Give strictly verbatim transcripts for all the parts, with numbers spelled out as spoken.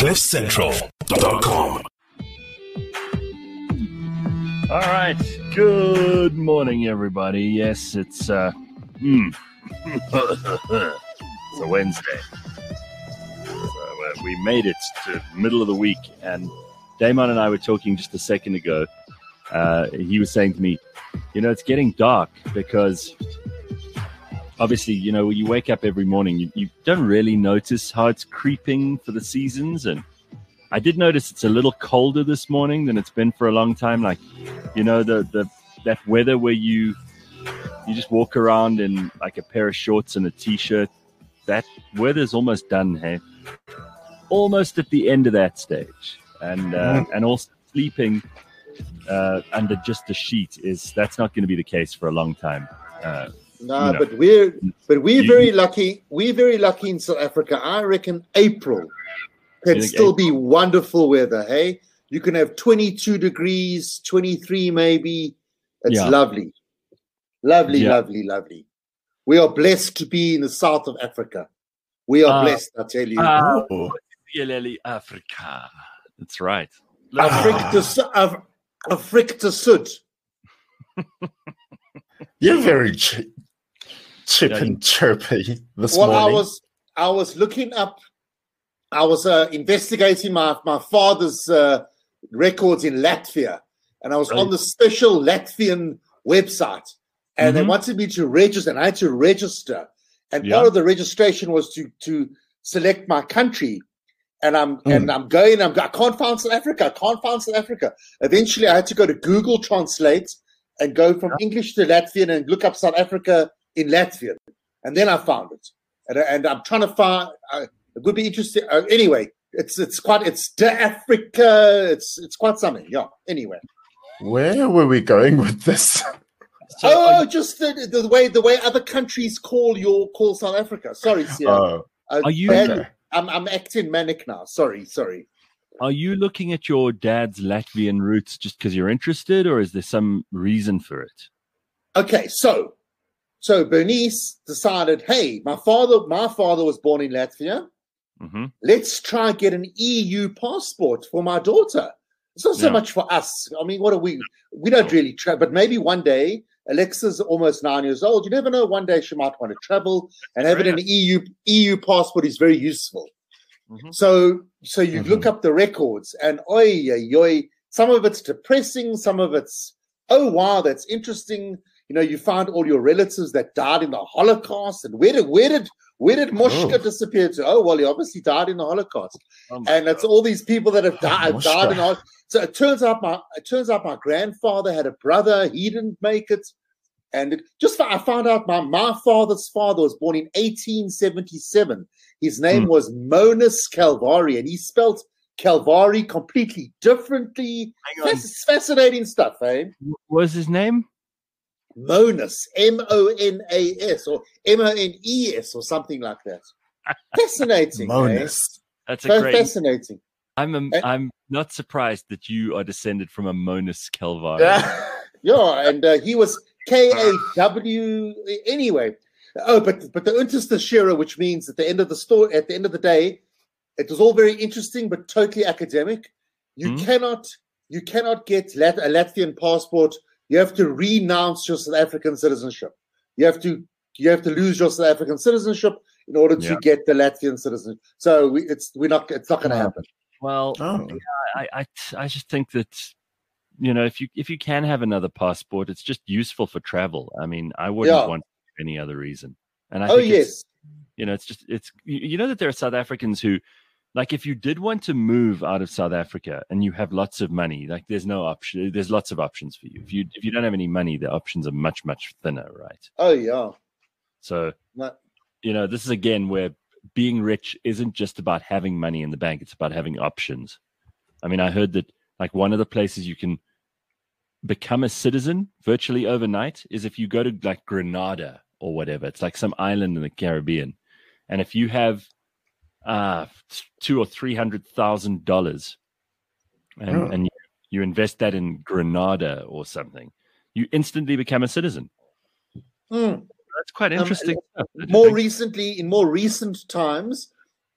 cliff central dot com. All right. Good morning, everybody. Yes, it's uh, mm. it's a Wednesday. So, uh, we made it to the middle of the week, and Damon and I were talking just a second ago. Uh, he was saying to me, you know, it's getting dark because obviously, you know, when you wake up every morning, you, you don't really notice how it's creeping for the seasons. And I did notice it's a little colder this morning than it's been for a long time. Like, you know, the, the that weather where you you just walk around in like a pair of shorts and a t-shirt. That weather's almost done, hey? Almost at the end of that stage. And uh, and also sleeping uh, under just a sheet is that's not going to be the case for a long time. Uh, No, you know. but we're but we're You- very lucky. We're very lucky in South Africa. I reckon April can You think still be wonderful weather. Hey, you can have twenty-two degrees, twenty-three maybe. It's Yeah. lovely, lovely, Yeah. lovely, lovely. We are blessed to be in the south of Africa. We are Uh, blessed, I tell you. Ah, Oh. Yelele Africa. That's right. Afrika to Su- Af- Afrika to Sud. You're very ch- chip Yeah, and chirpy this Well, morning. I was I was looking up. I was uh, investigating my my father's uh, records in Latvia, and I was Right. on the special Latvian website, and they Mhm. wanted me to register, and I had to register. And Yeah. part of the registration was to to select my country. And I'm Mm. and I'm going. I'm I can't find South Africa. I can't find South Africa. Eventually, I had to go to Google Translate and go from English to Latvian and look up South Africa in Latvian, and then I found it. And, and I'm trying to find. Uh, it would be interesting. Uh, anyway, it's it's quite it's De Africa. It's it's quite something. Yeah. Anyway. Where were we going with this? So, oh, are, just the, the way the way other countries call your call South Africa. Sorry, Sierra. Oh, Uh, are you- bad- okay. I'm I'm acting manic now. Sorry, sorry. are you looking at your dad's Latvian roots just because you're interested, or is there some reason for it? Okay, so so Bernice decided, hey, my father, my father was born in Latvia. Mm-hmm. Let's try and get an E U passport for my daughter. It's not so Yeah. much for us. I mean, what are we? We don't really travel, but maybe one day. Alexa's almost nine years old. You never know. One day she might want to travel, and having an E U E U passport is very useful. Mhm. So, so you Mhm. look up the records, and oi, oi, oi, some of it's depressing, some of it's oh wow, that's interesting. You know, you find all your relatives that died in the Holocaust, and where did where did where did Moshka Oh. disappear to? Oh well, he obviously died in the Holocaust, Oh my and it's God. all these people that have died, Moshka. died in the Holocaust. So it turns out my it turns out my grandfather had a brother. He didn't make it, and it, just I found out my my father's father was born in eighteen seventy-seven. His name Hmm. was Monas Calvari, and he spelt Calvari completely differently. Hang on. That's fascinating stuff, eh? What was his name? Monas, M O N A S, or M O N E S, or something like that. Fascinating, eh? Monus. That's a So great. fascinating. I'm a, Eh? I'm not surprised that you are descended from a Monus Calvari. Yeah, and uh, he was K A W anyway. Oh, but but the Unterstashira, which means at the end of the story, at the end of the day, it was all very interesting but totally academic. You Hmm. cannot you cannot get Lat- a Latvian passport. You have to renounce your South African citizenship. You have to you have to lose your South African citizenship in order to Yeah. get the Latvian citizenship. So we, it's we're not it's not going to Oh. happen. Well, Oh, I, I I just think that you know if you if you can have another passport, it's just useful for travel. I mean, I wouldn't Yeah. want any other reason. And I Oh think it's, yes, you know, it's just it's you you know that there are South Africans who, like, if you did want to move out of South Africa and you have lots of money, like there's no option. There's lots of options for you. If you if you don't have any money, the options are much much thinner, right? oh yeah. So No. you know, this is again where being rich isn't just about having money in the bank. It's about having options. I mean, I heard that like one of the places you can become a citizen virtually overnight is if you go to like Grenada or whatever. It's like some island in the Caribbean. And if you have uh, two or three hundred thousand dollars and, Oh. and you, you invest that in Grenada or something, you instantly become a citizen. Hmm. That's quite Um, interesting. stuff, don't you More think? recently, in more recent times,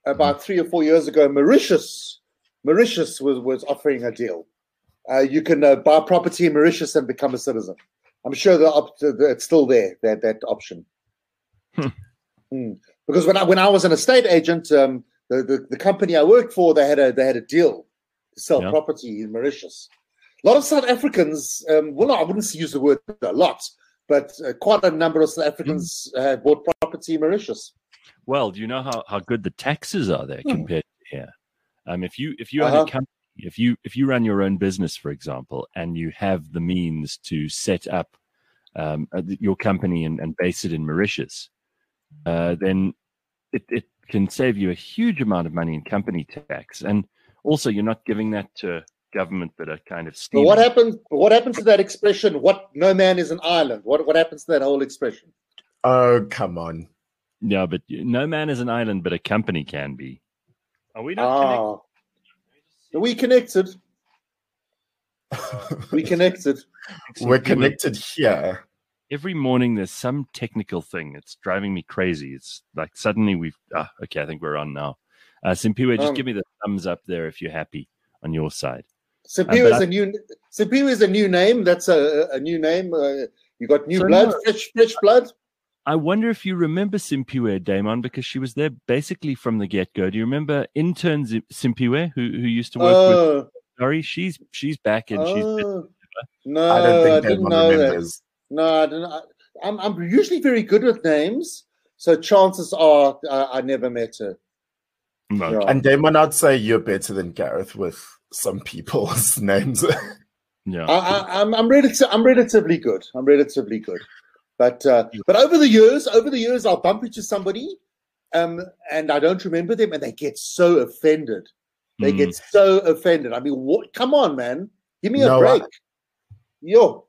about three or four years ago, Mauritius, Mauritius was, was offering a deal. Uh, you can uh, buy property in Mauritius and become a citizen. I'm sure the op- the, it's still there, that, that option. Hmm. Mm. Because when I when I was an estate agent, um, the, the, the company I worked for, they had a they had a deal to sell Yeah. property in Mauritius. A lot of South Africans, um, well, no, I wouldn't use the word a lot, but uh, quite a number of South Africans uh, bought property in Mauritius. Well, do you know how, how good the taxes are there Hmm. compared to here? Um, if you if you own Uh-huh. a company, if you if you run your own business, for example, and you have the means to set up um, uh, your company and, and base it in Mauritius, uh, then it, it can save you a huge amount of money in company tax, and also you're not giving that to government that are kind of But stealing. what happens? What happens to that expression? What no man is an island. What what happens to that whole expression? Oh, come on. Yeah, but no man is an island, but a company can be. Are we not connected? Ah, we connected. We connected. We're connected here. Every morning there's some technical thing. It's driving me crazy. It's like suddenly we've ah, okay, I think we're on now. Uh Simpiwe, just Um, give me the thumbs up there if you're happy on your side. Simpiwe but is I- a new. Simpiwe is a new name. That's a a new name. Uh, you got new So blood, no. fresh fresh blood. I wonder if you remember Simpiwe, Damon, because she was there basically from the get-go. Do you remember intern Sim- Simpiwe, who who used to work with Oh, Sorry? She's she's back and she's oh, no, I don't think I didn't Damon know that. remembers. No, I didn't. I, I'm I'm usually very good with names, so chances are I, I never met her. No. Yeah. And Damon, I'd say you're better than Gareth with some people's names. Yeah. I, I, I'm I'm relative, I'm relatively good. I'm relatively good, but uh, but over the years, over the years, I'll bump into somebody, um, and I don't remember them, and they get so offended. They Mm. get so offended. I mean, what? Come on, man, give me a No, break. Yo.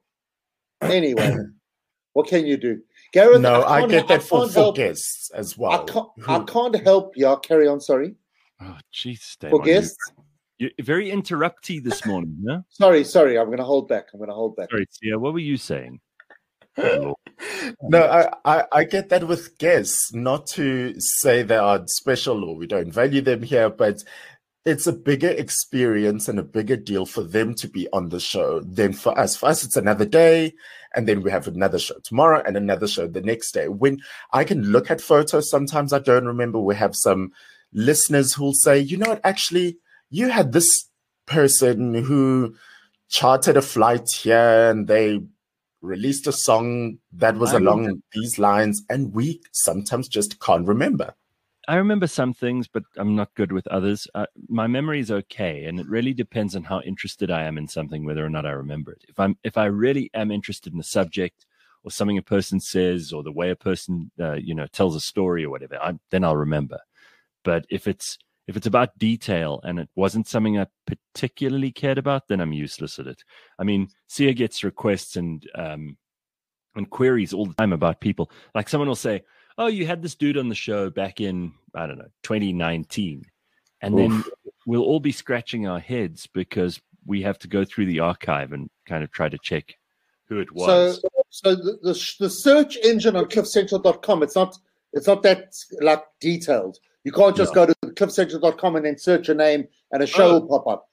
Anyway, what can you do, Gareth? no, I, can't- get that for, can't for help. guests as I well. can't. who- I can't help. Yeah, carry on. Sorry, Oh, jeez, for Damon. you- guests. You're very interrupty this morning, no? Sorry, sorry. I'm going to hold back. I'm going to hold back. Sorry, Sia, what were you saying? Good Lord. No, I, I, I get that with guests, not to say they are special or we don't value them here, but it's a bigger experience and a bigger deal for them to be on the show than for us. For us, it's another day, and then we have another show tomorrow and another show the next day. When I can look at photos, sometimes I don't remember. We have some listeners who'll say, you know what, actually, you had this person who chartered a flight here and they released a song that was I along remember- these lines, and we sometimes just can't remember. I remember some things, but I'm not good with others. Uh, my memory is okay, and it really depends on how interested I am in something, whether or not I remember it. If I'm, if I really am interested in the subject, or something a person says, or the way a person, uh, you know, tells a story or whatever, I, then I'll remember. But if it's if it's about detail and it wasn't something I particularly cared about, then I'm useless at it. I mean, Sia gets requests and um, and queries all the time about people. Like someone will say, oh, you had this dude on the show back in, I don't know, twenty nineteen. And then Oof. we'll all be scratching our heads because we have to go through the archive and kind of try to check who it was. So, so the, the the search engine on cliff central dot com, it's not it's not that like detailed. You can't just No. go to cliff central dot com and then search a name and a show Oh. will pop up.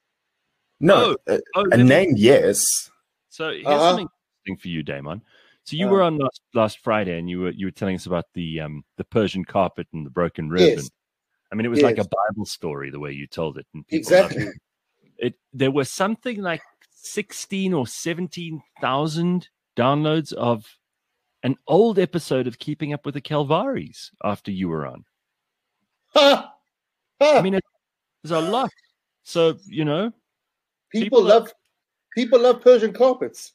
No, a, Oh, a let me- name, yes. So here's Uh-huh. something interesting for you, Damon. So you Uh. were on last, last Friday, and you were you were telling us about the um the Persian carpet and the broken rib. Yes. And, I mean, it was like a Yes. Bible story the way you told it, and people loved Exactly. it. It there was something like sixteen or seventeen thousand downloads of an old episode of Keeping Up with the Calvaries after you were on. Ha! Ha! I mean, it, there's a lot. So you know, people, people are- love people love Persian carpets.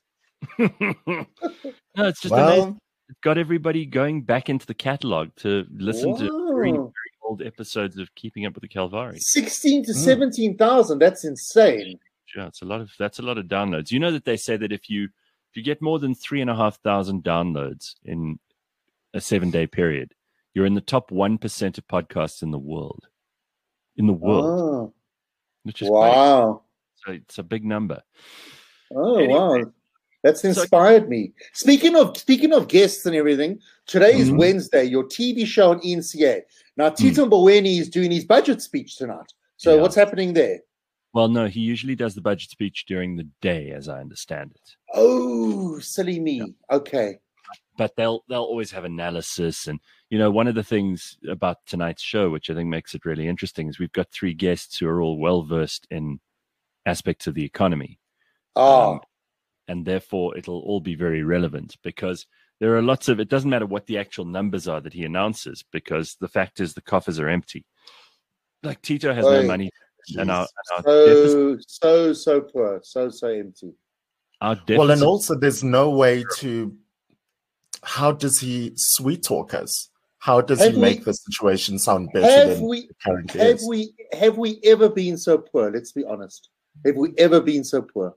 no, it's just amazing. Well, It got everybody going back into the catalog to listen to very, Wow. very old episodes of Keeping Up with the Calvaries. Sixteen to Mm. seventeen thousand. That's insane. Yeah, it's a lot of that's a lot of downloads. You know that they say that if you if you get more than three and a half thousand downloads in a seven day period, you're in the top one percent of podcasts in the world. In the world, Oh, which is quite wow. so it's a big number. Oh, Anyway. wow. That's inspired so, me. Speaking of speaking of guests and everything, today is mm-hmm. Wednesday. Your T V show on E N C A. Now, Tito mm. Mboweni is doing his budget speech tonight. So yeah. what's happening there? Well, no, he usually does the budget speech during the day, as I understand it. Oh, silly me. Yeah. Okay. But they'll they'll always have analysis. And, you know, one of the things about tonight's show, which I think makes it really interesting, is we've got three guests who are all well-versed in aspects of the economy. Oh. Um, and therefore, it'll all be very relevant because there are lots of, it doesn't matter what the actual numbers are that he announces, because the fact is the coffers are empty. Like Tito has Oy, no money. And our, and our so, deficit, so, so poor, so, so empty. Our deficit, well, and also there's no way to, how does he sweet talk us? How does have he we, make the situation sound better than we, the current have is? we Have we ever been so poor? Let's be honest. Have we ever been so poor?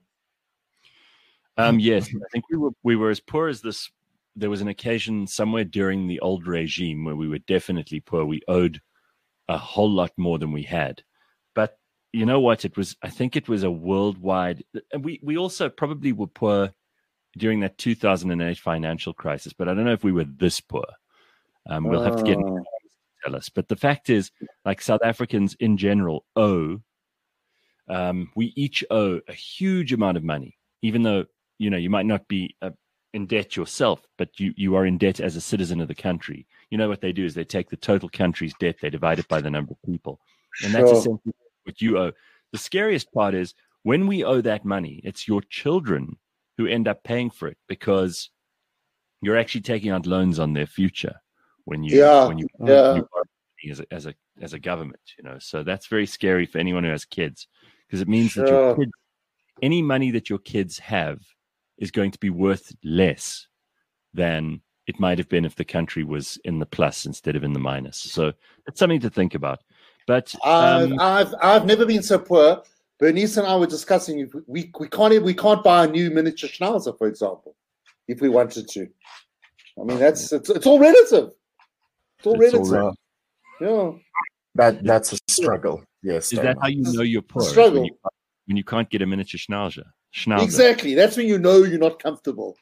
Um, yes, I think we were we were as poor as this. There was an occasion somewhere during the old regime where we were definitely poor. We owed a whole lot more than we had. But you know what? It was, I think it was a worldwide, and we, we also probably were poor during that two thousand eight financial crisis, but I don't know if we were this poor. Um, we'll have to get Oh. to tell us. But the fact is, like South Africans in general owe, um, we each owe a huge amount of money, even though, you know, you might not be uh, in debt yourself, but you, you are in debt as a citizen of the country. You know what they do is they take the total country's debt, they divide it by the number of people. And that's Sure. essentially what you owe. The scariest part is when we owe that money, it's your children who end up paying for it because you're actually taking out loans on their future when you Yeah, when you, yeah. you are as a, as a as a government, you know. So that's very scary for anyone who has kids because it means that your Sure. kids, any money that your kids have is going to be worth less than it might have been if the country was in the plus instead of in the minus. So it's something to think about. But I've, um, I've I've never been so poor. Bernice and I were discussing if we we can't we can't buy a new miniature schnauzer, for example, if we wanted to. I mean, that's it's, it's all relative. It's all It's all relative. relative. Yeah. That that's a struggle. Yes. is that Damon. how you know you're poor? Is Struggle. When you, when you can't get a miniature schnauzer. Schnauzer. Exactly. That's when you know you're not comfortable.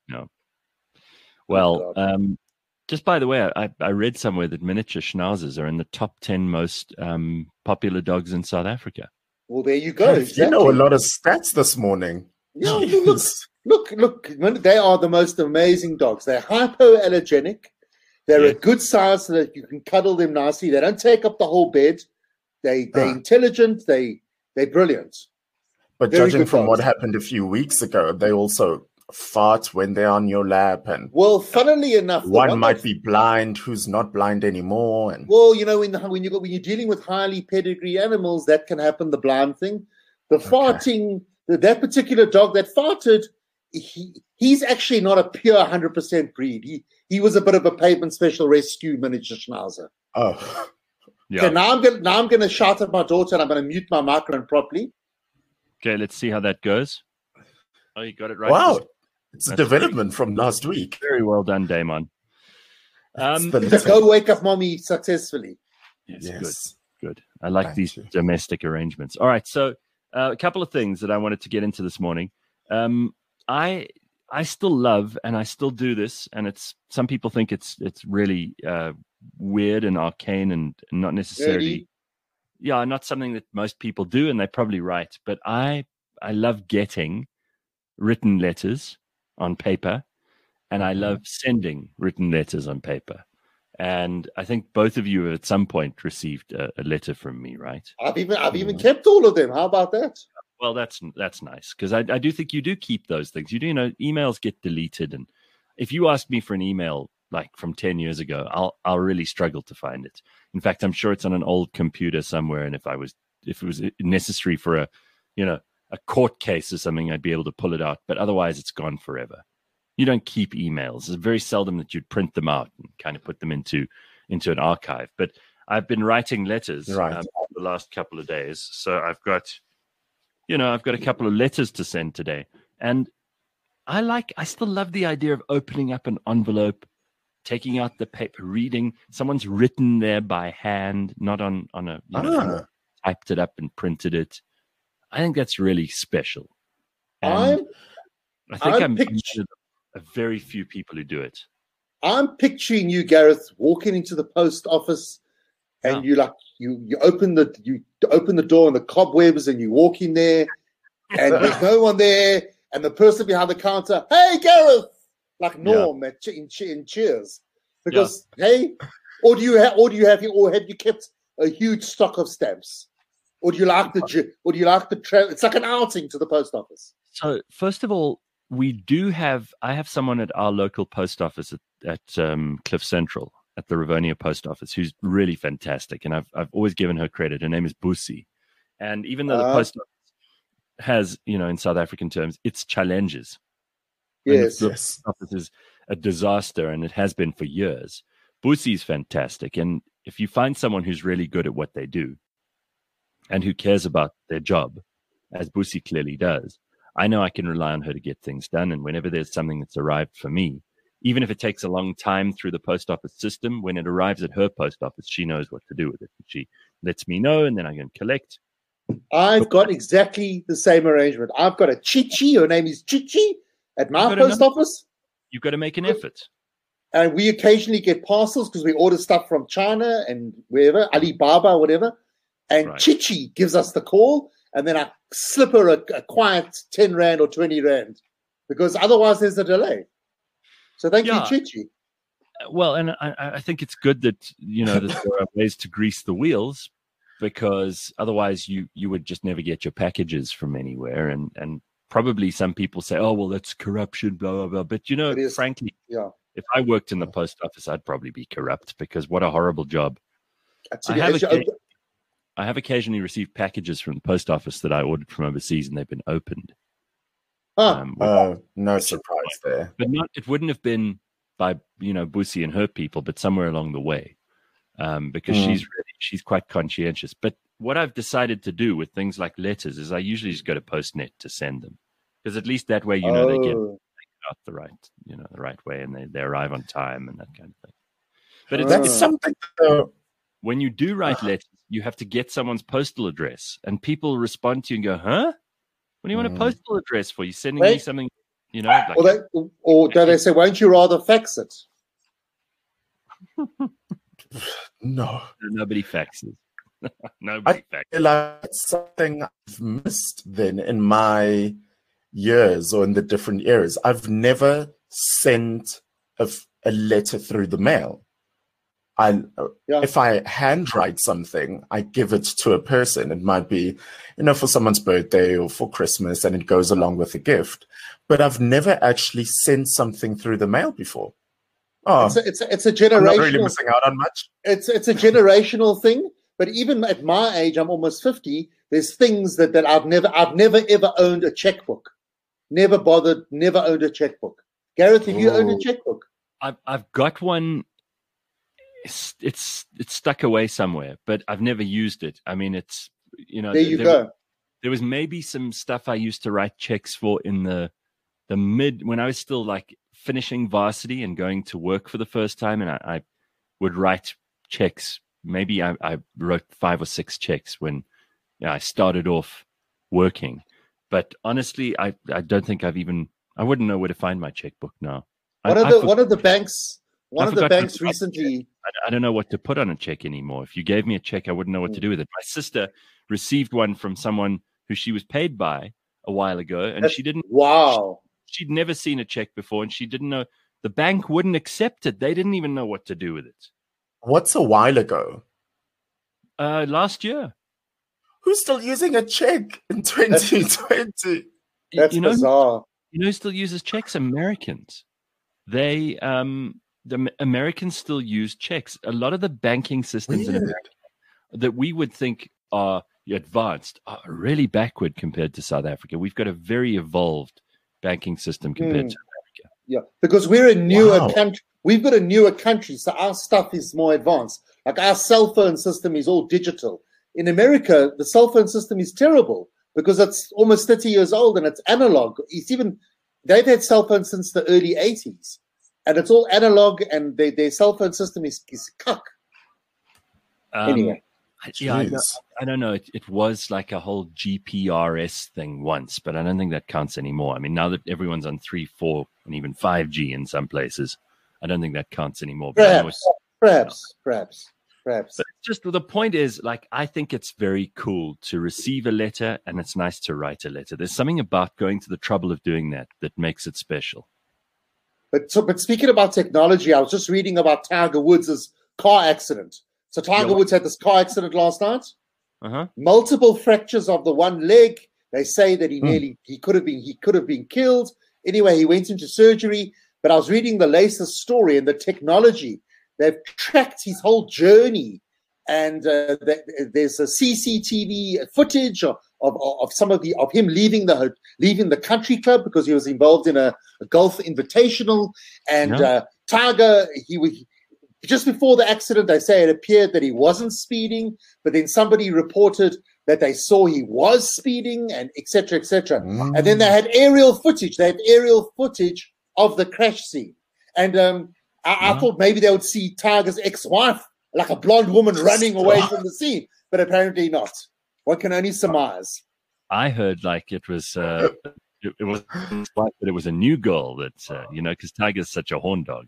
Well, Oh, um, just by the way, I, I read somewhere that miniature schnauzers are in the top ten most um, popular dogs in South Africa. Well, there you go. You know a lot of stats this morning. Yeah, look, look, look. They are the most amazing dogs. They're hypoallergenic. They're Yeah. a good size so that you can cuddle them nicely. They don't take up the whole bed. They they're Ah. intelligent. They they're brilliant. But Very judging good from what dogs. happened a few weeks ago, they also fart when they're on your lap, and Well, funnily enough, the one one might that- be blind who's not blind anymore. And Well, you know, when the, when you go, when you're dealing with highly pedigree animals, that can happen. The blind thing, the farting, the, that particular dog that farted, he he's actually not a pure one hundred percent breed. He he was a bit of a pavement special rescue miniature schnauzer. oh, Yeah. Okay, now I'm gonna now I'm gonna shout at my daughter and I'm gonna mute my microphone properly. Okay, let's see how that goes. Oh, you got it right. wow, it's a That's development from last week. Very well done, Damon. Um, the To go wake up mommy successfully. yes, Yes. good, good. I like Thank these you. domestic arrangements. All right, so uh, a couple of things that I wanted to get into this morning. Um, I I still love, and I still do this, and it's some people think it's it's really uh, weird and arcane and not necessarily. Dirty. Yeah, not something that most people do, and they're probably right. But I I love getting written letters on paper, and I love sending written letters on paper. And I think both of you have at some point received a, a letter from me, right? I've even I've even kept all of them. How about that? Well, that's that's nice because I, I do think you do keep those things. You do, you know, emails get deleted, and if you ask me for an email like from ten years ago, I'll I'll really struggle to find it. In fact, I'm sure it's on an old computer somewhere, and if I was if it was necessary for a, you know, a court case or something, I'd be able to pull it out. But otherwise, it's gone forever. You don't keep emails. It's very seldom that you'd print them out and kind of put them into into an archive. But I've been writing letters Right. um, the last couple of days, so I've got, you know, I've got a couple of letters to send today, and I like, I still love the idea of opening up an envelope, taking out the paper, reading. Someone's written there by hand, not on on a, you know, Ah. typed it up and printed it. I think that's really special. I'm And I think I'm I'm, pictu- I'm a very few people who do it. I'm picturing you, Gareth, walking into the post office, and Yeah. you like you you open the you open the door and the cobwebs, and you walk in there, and there's no one there, and the person behind the counter, hey, Gareth, like Norm at, in, in Cheers, because hey, or do you have, or do you have, or have you kept a huge stock of stamps, or do you like the, j- or do you like the? Tra- it's like an outing to the post office. So first of all, we do have. I have someone at our local post office at, at um, Cliff Central at the Rivonia post office who's really fantastic, and I've I've always given her credit. Her name is Busi, and even though the Uh, post office has, you know, in South African terms, its challenges. Yes, the yes. post office is a disaster, and it has been for years. Busi is fantastic, and if you find someone who's really good at what they do, and who cares about their job, as Busi clearly does, I know I can rely on her to get things done. And whenever there's something that's arrived for me, even if it takes a long time through the post office system, when it arrives at her post office, she knows what to do with it. She lets me know, and then I can collect. I've got exactly the same arrangement. I've got a Chichi. Her name is Chichi at my You've got to post know- office, You've got to make an effort. and we occasionally get parcels because we order stuff from China and wherever, Alibaba, whatever. And Right. Chichi gives us the call, and then I slip her a, a quiet ten rand or twenty rand, because otherwise there's a delay. So thank Yeah. you, Chichi. Well, and I, I think it's good that, you know, that there are ways to grease the wheels, because otherwise you you would just never get your packages from anywhere. And and probably some people say, oh, well, that's corruption, blah, blah, blah. But, you know, It is. frankly, Yeah. if I worked in the post office, I'd probably be corrupt, because what a horrible job. Actually, I have actually, occa- I have occasionally received packages from the post office that I ordered from overseas, and they've been opened. ah, Um, with- Uh, no surprise there. but not, it wouldn't have been by, you know, Busi and her people, but somewhere along the way, um, because Mm. she's really, she's quite conscientious. But what I've decided to do with things like letters is I usually just go to PostNet to send them, because at least that way, you know, they get oh. out the right, you know, the right way, and they, they arrive on time and that kind of thing. But it's, That's it's something. Uh, when you do write letters, you have to get someone's postal address, and people respond to you and go, huh? What do you want a Mm. postal address for? You sending me Wait. something, you know? Like, Or they, or do they say, won't you rather fax it? no. nobody faxes. Nobody faxes. feel like it's something I've missed then in my years or in the different eras. I've never sent a, f- a letter through the mail. I, Yeah. If I handwrite something, I give it to a person. It might be, you know, for someone's birthday or for Christmas, and it goes along with a gift. But I've never actually sent something through the mail before. Oh, It's a, it's a, it's a I'm not really generational. missing out on much. It's it's a generational thing. But even at my age, I'm almost fifty. There's things that, that I've never I've never ever owned a checkbook. Never bothered. Never owned a checkbook. Gareth, have you owned a Ooh. checkbook? I've I've got one. It's, it's it's stuck away somewhere, but I've never used it. I mean, it's, you know, There you there, go. there was maybe some stuff I used to write checks for in the the mid, when I was still like finishing varsity and going to work for the first time, and I, I would write checks. Maybe I, I wrote five or six checks when, you know, I started off working. But honestly, I, I don't think I've even, I wouldn't know where to find my checkbook now. One I, of I the for- one of the banks one I of the forgot banks to- recently. I, I don't know what to put on a check anymore. If you gave me a check, I wouldn't know what to do with it. My sister received one from someone who she was paid by a while ago, and That's- she didn't, Wow. she'd never seen a check before, and she didn't know, the bank wouldn't accept it. They didn't even know what to do with it. What's a while ago? Uh, last year. Who's still using a check in twenty twenty? That's you know, bizarre. you know who still uses checks? Americans. They, um, the Am- Americans still use checks. A lot of the banking systems in Weird. America that we would think are advanced are really backward compared to South Africa. We've got a very evolved banking system compared Hmm. to Yeah, because we're a newer Wow. country. We've got a newer country, so our stuff is more advanced. Like our cell phone system is all digital. In America, the cell phone system is terrible because it's almost thirty years old and it's analog. It's even they've had cell phones since the early eighties, and it's all analog, and they, their cell phone system is is cuck. Um, Anyway. Yeah, I don't, Jeez. I don't know. It, it was like a whole G P R S thing once, but I don't think that counts anymore. I mean, now that everyone's on three, four, and even five G in some places, I don't think that counts anymore. But I know Perhaps, it's- perhaps, perhaps, perhaps. But it's just the point is, like, I think it's very cool to receive a letter, and it's nice to write a letter. There's something about going to the trouble of doing that that makes it special. But so, but speaking about technology, I was just reading about Tiger Woods' car accident. So Tiger Yeah. Woods had this car accident last night. Uh huh. Multiple fractures of the one leg. They say that he Hmm. nearly he could have been he could have been killed. Anyway, he went into surgery. But I was reading the latest story and the technology. They've tracked his whole journey, and uh, th- there's a C C T V footage of, of of some of the of him leaving the leaving the country club because he was involved in a, a golf invitational. And Yeah. uh, Tiger, he was. Just before the accident, they say it appeared that he wasn't speeding, but then somebody reported that they saw he was speeding, and et cetera, et cetera. Mm. And then they had aerial footage. They had aerial footage of the crash scene. And um, I, I Yeah. thought maybe they would see Tiger's ex-wife, like a blonde woman running away from the scene, but apparently not. One can only surmise. I heard like it was, uh, it, it was, but it was a new girl that, uh, you know, because Tiger's such a horn dog.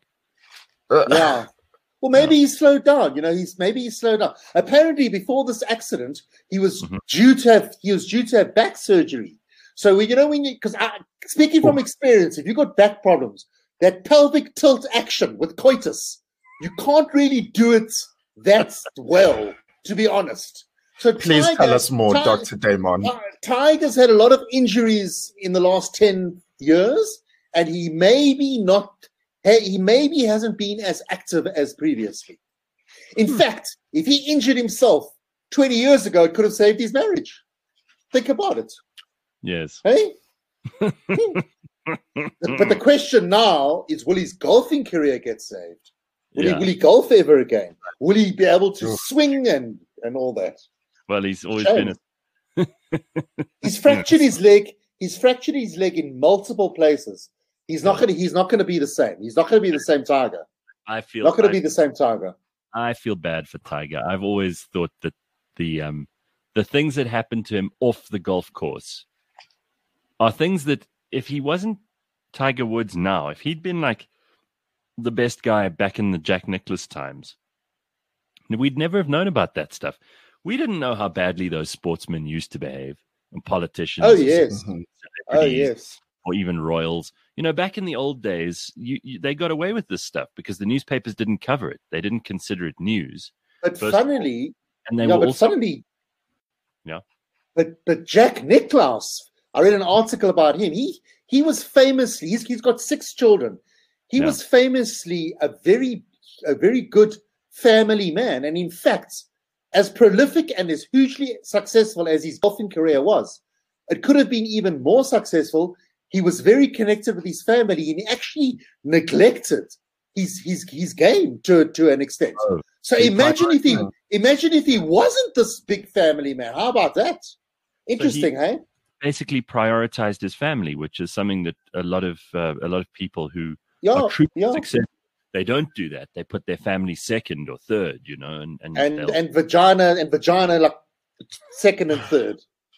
Yeah. Well, maybe he slowed down. You know, he's maybe he slowed down. Apparently, before this accident, he was Mhm. due to have he was due to have back surgery. So you know when you because speaking from experience, if you've got back problems, that pelvic tilt action with coitus, you can't really do it that well, to be honest. So Please Tiger- tell us more, Ti- Doctor Damon. Ti- Tiger's had a lot of injuries in the last ten years, and he maybe not. He maybe hasn't been as active as previously. In Hmm. fact, if he injured himself twenty years ago, it could have saved his marriage. Think about it, Yes. hey? But the question now is, will his golfing career get saved? Will, Yeah. he, will he golf ever again? Will he be able to Oof. swing and, and all that? Well, he's always Shame. been a He's fractured his leg. He's fractured his leg in multiple places. He's not going to. He's not going to be the same. He's not going to be the same Tiger. I feel Not going to I, be the same Tiger. I feel bad for Tiger. I've always thought that the um the things that happened to him off the golf course are things that if he wasn't Tiger Woods now, if he'd been like the best guy back in the Jack Nicklaus times, we'd never have known about that stuff. We didn't know how badly those sportsmen used to behave, and politicians. Oh yes. Mhm. Oh celebrities, yes. or even royals. You know, back in the old days, you, you, they got away with this stuff because the newspapers didn't cover it. They didn't consider it news. But First- funnily, And they yeah, were but also... funnily, Yeah. But but Jack Nicklaus, I read an article about him. He he was famously. He's he's got six children. He Yeah. was famously a very a very good family man, and in fact, as prolific and as hugely successful as his golfing career was, it could have been even more successful. He was very connected with his family, and he actually neglected his his his game to to an extent. Oh, so he imagine if he prioritized- imagine if he wasn't this big family man. How about that? Interesting, hey? basically prioritized his family, which is something that a lot of uh, a lot of people who Yeah, are true yeah. success, they don't do that. They put their family second or third, you know, and and, And they'll- and vagina and vagina like second and third.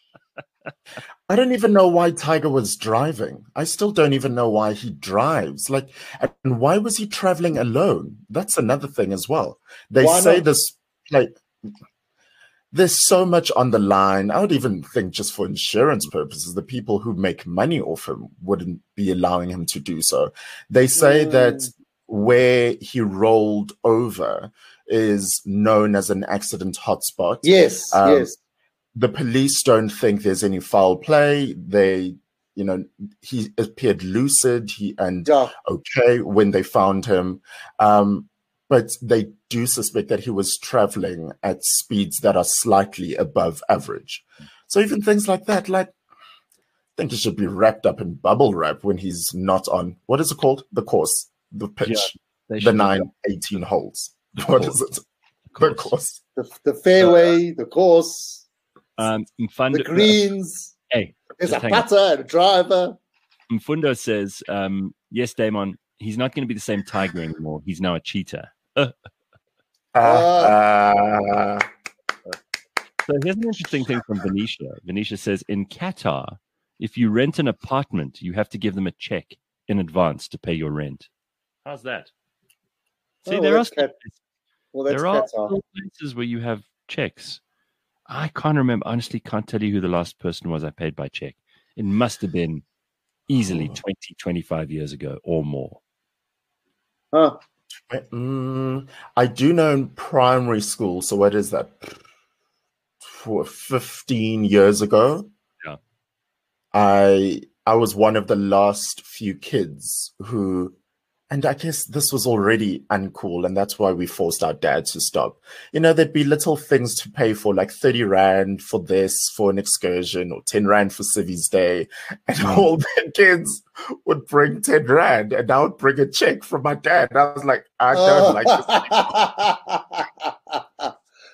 I don't even know why Tiger was driving. I still don't even know why he drives. Like, and why was he traveling alone? That's another thing as well. They Why say not? this, like, there's so much on the line. I would even think just for insurance purposes, the people who make money off him wouldn't be allowing him to do so. They say Mm. that where he rolled over is known as an accident hotspot. Yes, Um, yes. The police don't think there's any foul play. They, you know, he appeared lucid he, and Yeah. okay when they found him. Um, but they do suspect that he was traveling at speeds that are slightly above average. So even things like that, like, I think he should be wrapped up in bubble wrap when he's not on, what is it called? The course, the pitch, they the should- nine, eighteen holes. What is it? The course. The, the fairway, the course, Um, Mfundo, the greens. Hey, There's a just hang on. putter and a driver. Mfundo says, um, yes, Damon, he's not going to be the same Tiger anymore. He's now a cheater. Ah, ah. So here's an interesting thing from Venetia. Venetia says, in Qatar, if you rent an apartment, you have to give them a check in advance to pay your rent. How's that? See, Oh, there well, are that's Cat- well, that's there are Qatar. still places where you have checks. I can't remember. Honestly, can't tell you who the last person was I paid by check. It must have been easily twenty, twenty-five years ago or more. Huh. Mm, I do know in primary school, so what is that? For fifteen years ago, Yeah. I I was one of the last few kids who, and I guess this was already uncool, and that's why we forced our dads to stop. You know, there'd be little things to pay for, like thirty rand for this, for an excursion, or ten rand for Civies Day. And Mm. all the kids would bring ten rand, and I would bring a check from my dad. And I was like, I don't like this.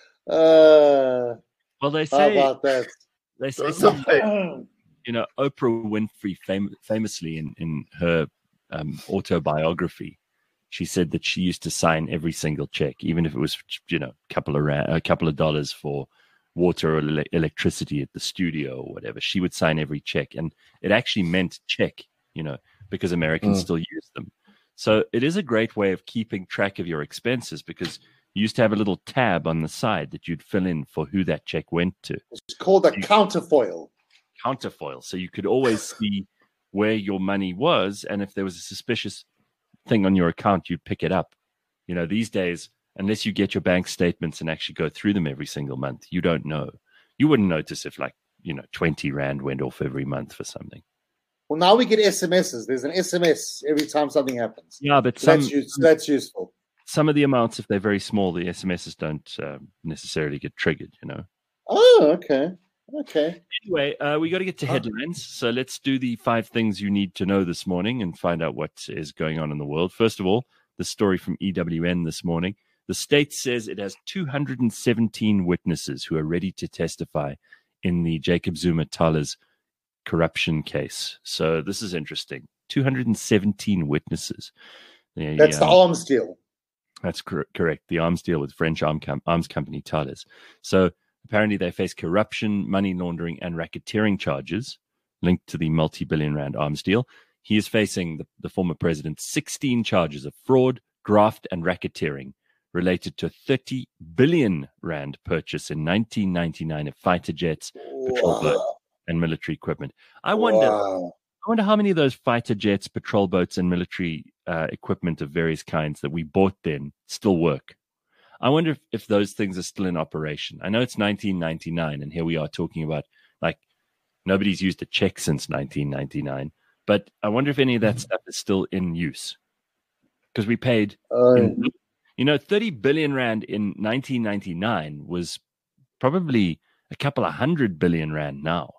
uh, Well, they how say about that? they say That's some, the you know, Oprah Winfrey fam- famously in in her um, autobiography, she said that she used to sign every single check, even if it was, you know, a couple of rand, a couple of dollars for water or ele- electricity at the studio or whatever. She would sign every check, and it actually meant check, you know, because Americans Mm. still use them. So it is a great way of keeping track of your expenses, because you used to have a little tab on the side that you'd fill in for who that check went to. It's called a counterfoil. Counterfoil. So you could always see where your money was, and if there was a suspicious thing on your account, you'd pick it up. You know, these days, unless you get your bank statements and actually go through them every single month, you don't know. You wouldn't notice if, like, you know, twenty rand went off every month for something. Well, now we get S M Ses. There's an S M S every time something happens. Yeah, but So some, that's, use, that's useful. some of the amounts, if they're very small, the S M Ses don't um, necessarily get triggered, you know. Oh, okay. Okay. Anyway, uh, we got to get to headlines. So let's do the five things you need to know this morning and find out what is going on in the world. First of all, the story from E W N this morning. The state says it has two hundred seventeen witnesses who are ready to testify in the Jacob Zuma Thalers corruption case. So this is interesting. two hundred seventeen witnesses. The, That's the um, arms deal. That's cor- correct. The arms deal with French arm com- arms company Thales. So apparently they face corruption, money laundering, and racketeering charges linked to the multi-billion rand arms deal. He is facing, the, the former president, sixteen charges of fraud, graft, and racketeering related to a thirty billion rand purchase in nineteen ninety-nine of fighter jets, patrol boats, Wow. and military equipment. I wonder, Wow. I wonder how many of those fighter jets, patrol boats, and military uh, equipment of various kinds that we bought then still work. I wonder if, if those things are still in operation. I know it's nineteen ninety-nine, and here we are talking about, like, nobody's used a check since nineteen ninety-nine. But I wonder if any of that stuff is still in use. Because we paid, Uh, in, you know, thirty billion rand in nineteen ninety-nine was probably a couple of hundred billion rand now.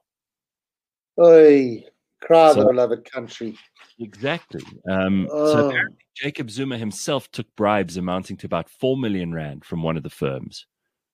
Oy, cry So- the beloved country. Exactly. Um, so Oh. apparently Jacob Zuma himself took bribes amounting to about four million rand from one of the firms.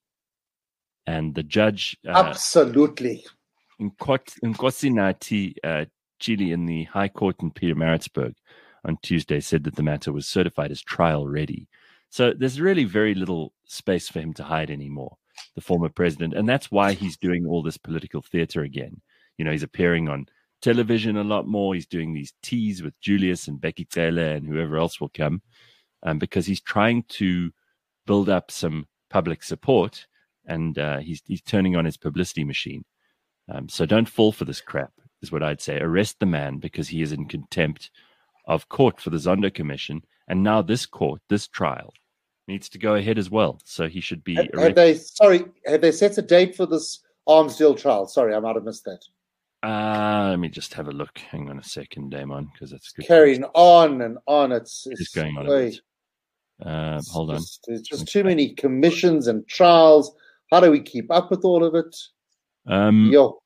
And the judge uh, Absolutely. in Nkosinati, uh, Chile, in the High Court in Pietermaritzburg on Tuesday said that the matter was certified as trial ready. So there's really very little space for him to hide anymore, the former president. And that's why he's doing all this political theater again. You know, he's appearing on television a lot more. He's doing these teas with Julius and Becky Taylor and whoever else will come, um, because he's trying to build up some public support, and uh, he's he's turning on his publicity machine. Um, so don't fall for this crap, is what I'd say. Arrest the man because he is in contempt of court for the Zondo Commission, and now this court, this trial, needs to go ahead as well. So he should be Have, have arrested. they? Sorry, have they set a date for this arms deal trial? Sorry, I might have missed that. Uh, let me just have a look. Hang on a second, Damon, because that's good. Carrying on and on. It's, It's it's going on a oy, bit. Uh, hold on. Just, there's just too many commissions and trials. How do we keep up with all of it? Um, Yo,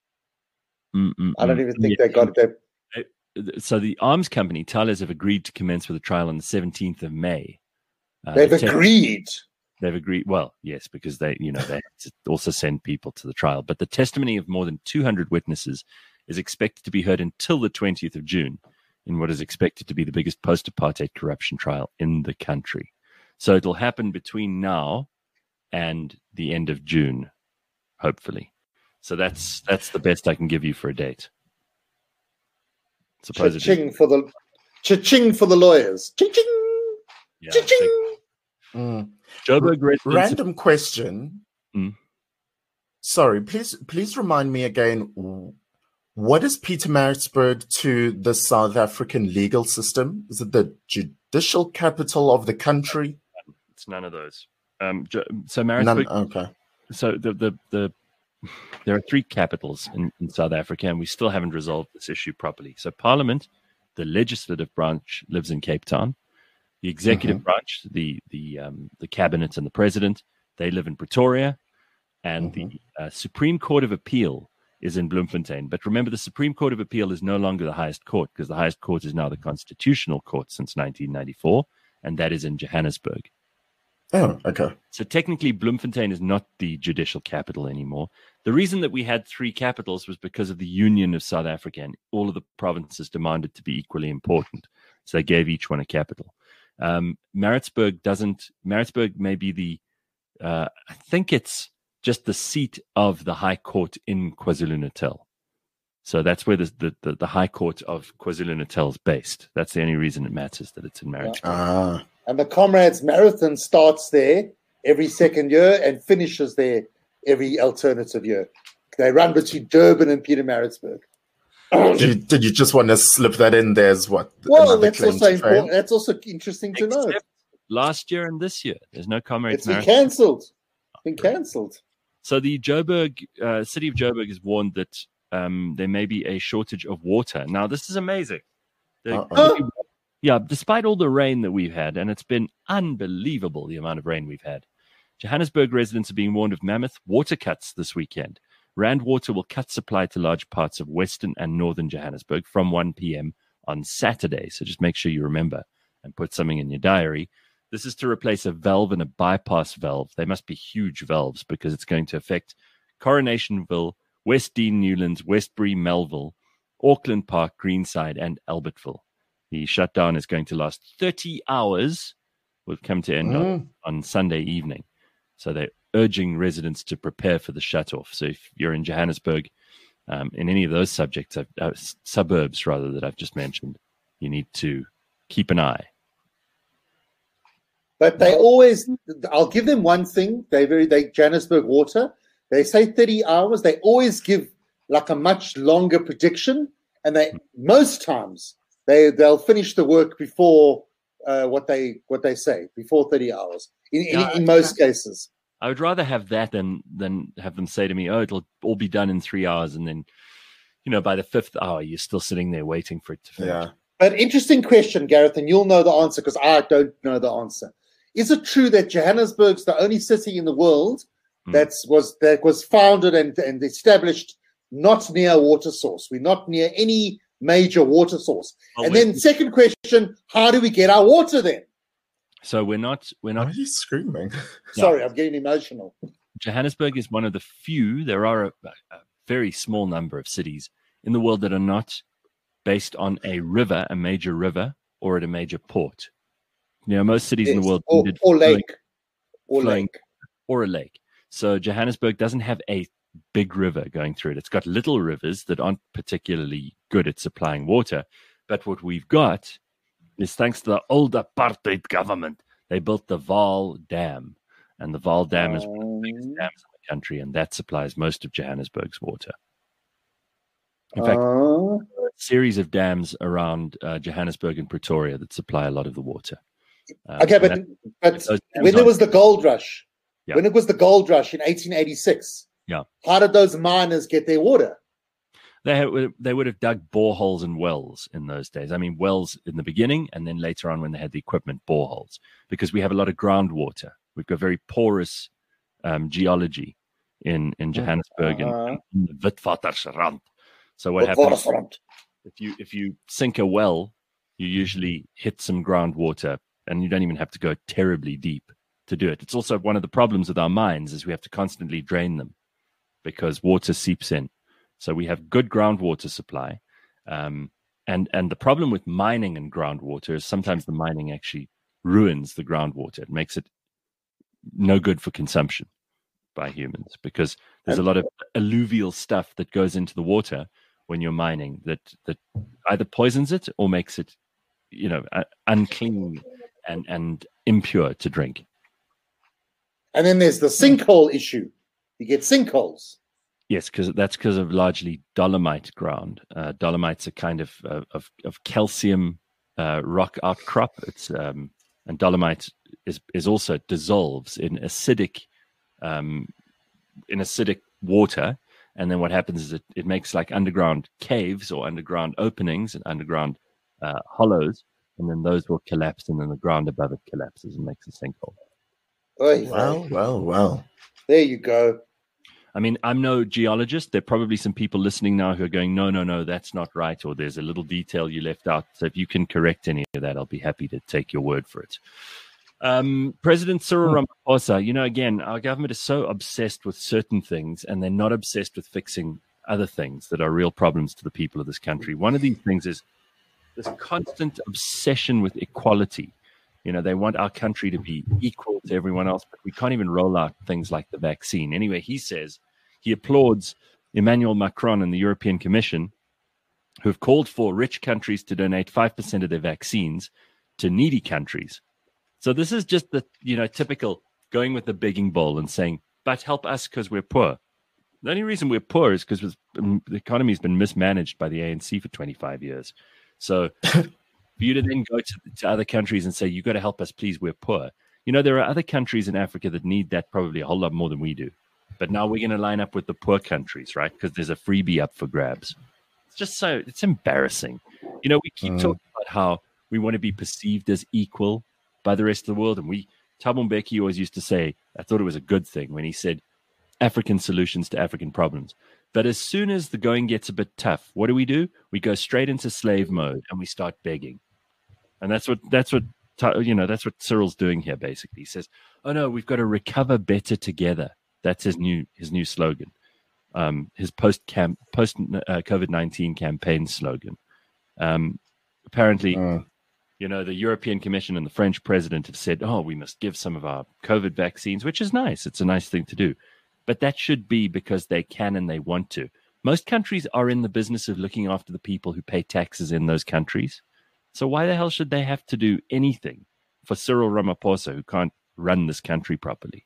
mm, mm, I don't mm. even think Yeah. they got it. So the arms company, Thales, have agreed to commence with a trial on the seventeenth of May. Uh, They've the te- agreed. They've agreed. Well, yes, because they, you know, they have to also send people to the trial. But the testimony of more than two hundred witnesses is expected to be heard until the twentieth of June in what is expected to be the biggest post-apartheid corruption trial in the country. So it'll happen between now and the end of June. hopefully. So that's that's the best I can give you for a date. Supposedly. Cha-ching for the cha-ching for the lawyers. Ching-ching. Yeah, Ching-ching. Mm. Joburg residents. Random question. Mm. Sorry, please please remind me again. What is Pietermaritzburg to the South African legal system? Is it the judicial capital of the country? It's none of those. Um, so Maritzburg. None, okay. So the the the there are three capitals in, in South Africa, and we still haven't resolved this issue properly. So Parliament, the legislative branch, lives in Cape Town. The executive mm-hmm. branch, the the um, the cabinet and the president, they live in Pretoria, and mm-hmm. the uh, Supreme Court of Appeal is in Bloemfontein. But remember, the Supreme Court of Appeal is no longer the highest court, because the highest court is now the Constitutional Court since nineteen ninety-four, and that is in Johannesburg. Oh, okay. So technically, Bloemfontein is not the judicial capital anymore. The reason that we had three capitals was because of the Union of South Africa, and all of the provinces demanded to be equally important. So they gave each one a capital. Um, Maritzburg doesn't. Maritzburg may be the, uh, I think it's just the seat of the High Court in KwaZulu-Natal. So that's where the, the, the, the High Court of KwaZulu-Natal is based. That's the only reason it matters, that it's in Maritzburg. Ah. And the Comrades Marathon starts there every second year and finishes there every alternative year. They run between Durban and Pietermaritzburg. Did you, did you just want to slip that in there as what? Well, that's also important. That's also interesting to Except know. Last year and this year, there's no Comrades It's been Marathon. cancelled. It's been cancelled. So the Joburg, uh, city of Joburg is warned that um, there may be a shortage of water. Now, this is amazing. The, yeah, despite all the rain that we've had, and it's been unbelievable the amount of rain we've had, Johannesburg residents are being warned of mammoth water cuts this weekend. Rand Water will cut supply to large parts of western and northern Johannesburg from one p.m. on Saturday. So just make sure you remember and put something in your diary. This is to replace a valve and a bypass valve. They must be huge valves because it's going to affect Coronationville, West Dean Newlands, Westbury, Melville, Auckland Park, Greenside, and Albertville. The shutdown is going to last thirty hours. Will come to end mm. on, on Sunday evening. So they're urging residents to prepare for the shutoff. So if you're in Johannesburg, um, in any of those subjects, uh, suburbs rather, that I've just mentioned, you need to keep an eye. But they always, I'll give them one thing. They very, they Johannesburg Water, they say thirty hours. They always give like a much longer prediction. And they, most times, they, they'll finish the work before uh, what they what they say, before thirty hours, in, yeah, in, in most cases. I would rather have that than than have them say to me, oh, it'll all be done in three hours. And then, you know, by the fifth hour, you're still sitting there waiting for it to finish. Yeah. But interesting question, Gareth, and you'll know the answer because I don't know the answer. Is it true that Johannesburg's the only city in the world mm. that's was that was founded and, and established not near a water source? We're not near any major water source. Oh, and then second question, how do we get our water then? So we're not we're not Why are you screaming? Sorry, I'm getting emotional. Johannesburg is one of the few, there are a, a very small number of cities in the world that are not based on a river, a major river, or at a major port. You know, most cities yes. in the world or, needed or lake. Flowing, or lake. Or a lake. So Johannesburg doesn't have a big river going through it. It's got little rivers that aren't particularly good at supplying water. But what we've got is, thanks to the old apartheid government, they built the Vaal Dam. And the Vaal Dam is one of the biggest dams in the country, and that supplies most of Johannesburg's water. In fact, uh, a series of dams around uh, Johannesburg and Pretoria that supply a lot of the water. Um, okay, but, that, but when there was the gold rush, yeah. when it was the gold rush in eighteen eighty-six, yeah. how did those miners get their water? They had, they would have dug boreholes and wells in those days. I mean, wells in the beginning, and then later on when they had the equipment, boreholes, because we have a lot of groundwater. We've got very porous um, geology in, in Johannesburg uh-huh. and in the Witwatersrand. So what happens if you if you sink a well, you usually hit some groundwater, and you don't even have to go terribly deep to do it. It's also one of the problems with our mines is we have to constantly drain them because water seeps in. So we have good groundwater supply. Um, and, and the problem with mining and groundwater is sometimes the mining actually ruins the groundwater. It makes it no good for consumption. by humans because there's a lot of alluvial stuff that goes into the water when you're mining that that either poisons it or makes it, you know, uh, unclean and and impure to drink. And then there's the sinkhole issue. You get sinkholes. Yes, because that's because of largely dolomite ground. Uh, Dolomite's a kind of uh, of, of calcium uh, rock outcrop. It's um, and dolomite is is also dissolves in acidic um, in acidic water, and then what happens is it, it makes like underground caves or underground openings and underground uh, hollows, and then those will collapse, and then the ground above it collapses and makes a sinkhole. Oy, Well, well, well. There you go. I mean, I'm no geologist. There are probably some people listening now who are going, no, no, no, that's not right, or there's a little detail you left out. So if you can correct any of that, I'll be happy to take your word for it. Um, President Cyril Ramaphosa, you know, again, our government is so obsessed with certain things, and they're not obsessed with fixing other things that are real problems to the people of this country. One of these things is this constant obsession with equality. You know, they want our country to be equal to everyone else, but we can't even roll out things like the vaccine. Anyway, he says he applauds Emmanuel Macron and the European Commission, who have called for rich countries to donate five percent of their vaccines to needy countries. So this is just the, you know, typical going with the begging bowl and saying, but help us because we're poor. The only reason we're poor is because the economy has been mismanaged by the A N C for twenty-five years. So for you to then go to, to other countries and say, you've got to help us, please, we're poor. You know, there are other countries in Africa that need that probably a whole lot more than we do. But now we're going to line up with the poor countries, right? Because there's a freebie up for grabs. It's just so, it's embarrassing. You know, we keep mm. talking about how we want to be perceived as equal by the rest of the world. And we, Thabo Mbeki always used to say, I thought it was a good thing when he said, African solutions to African problems. But as soon as the going gets a bit tough, what do we do? We go straight into slave mode and we start begging. And that's what that's what you know. That's what Cyril's doing here. Basically, he says, "Oh no, we've got to recover better together." That's his new his new slogan, um, his post camp post uh, COVID nineteen campaign slogan. Um, apparently, uh. you know, the European Commission and the French president have said, "Oh, we must give some of our COVID vaccines," which is nice. It's a nice thing to do, but that should be because they can and they want to. Most countries are in the business of looking after the people who pay taxes in those countries. So why the hell should they have to do anything for Cyril Ramaphosa, who can't run this country properly?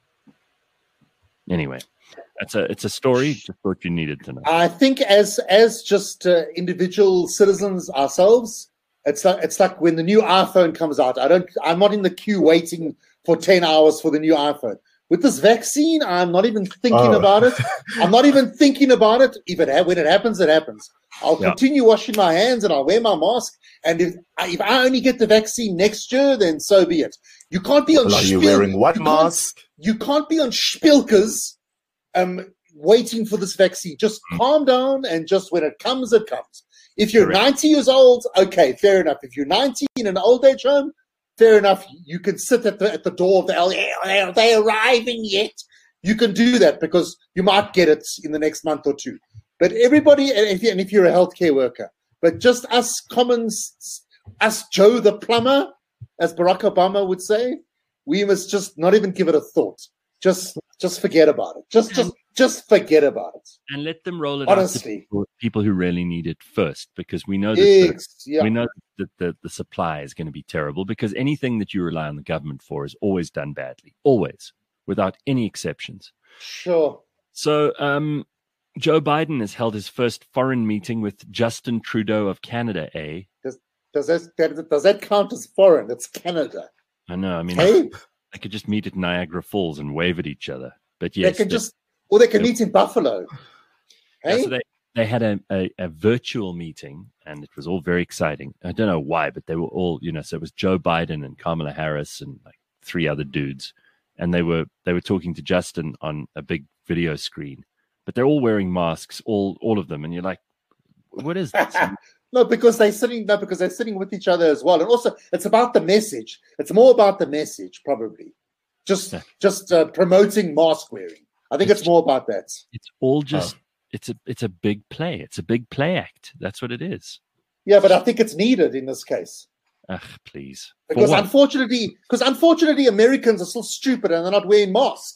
Anyway, that's a it's a story. Just thought you needed to know. I think as as just uh, individual citizens ourselves, it's like it's like when the new iPhone comes out. I don't. I'm not in the queue waiting for ten hours for the new iPhone. With this vaccine, I'm not even thinking oh. about it. I'm not even thinking about it. If it ha- when it happens, it happens. I'll yeah. continue washing my hands and I'll wear my mask. And if if I only get the vaccine next year, then so be it. You can't be on. Well, are you Spiel- wearing what you mask? Can't, you can't be on Spilkers, um, waiting for this vaccine. Just mm. calm down and just when it comes, it comes. If you're Correct. ninety years old, okay, fair enough. If you're ninety in an old age home, fair enough. You can sit at the at the door of the L A. Are they arriving yet? You can do that because you might get it in the next month or two. But everybody, and if, you, and if you're a healthcare worker, but just us commons, us Joe the plumber, as Barack Obama would say, we must just not even give it a thought. Just, just forget about it. Just, just, just forget about it. And let them roll it Honestly. out to people, people who really need it first, because we know that Ex- the, yeah. we know that the, the supply is going to be terrible. Because anything that you rely on the government for is always done badly, always, without any exceptions. Sure. So, um, Joe Biden has held his first foreign meeting with Justin Trudeau of Canada, eh? Does, does, that, does that count as foreign? It's Canada. I know. I mean, hey? they could just meet at Niagara Falls and wave at each other. But yes, they can just, or they can meet in Buffalo. Hey? Yeah, so they, they had a, a, a virtual meeting, and it was all very exciting. I don't know why, but they were all, you know, so it was Joe Biden and Kamala Harris and like three other dudes, and they were they were talking to Justin on a big video screen. But they're all wearing masks, all all of them, and you're like, "What is this?" no, because they're sitting. No, because they're sitting with each other as well, and also it's about the message. It's more about the message, probably. Just yeah. just uh, promoting mask wearing. I think it's, it's more about that. It's all just. Oh. It's a it's a big play. It's a big play act. That's what it is. Yeah, but I think it's needed in this case. Ugh, please. Because unfortunately, because unfortunately, Americans are still stupid and they're not wearing masks.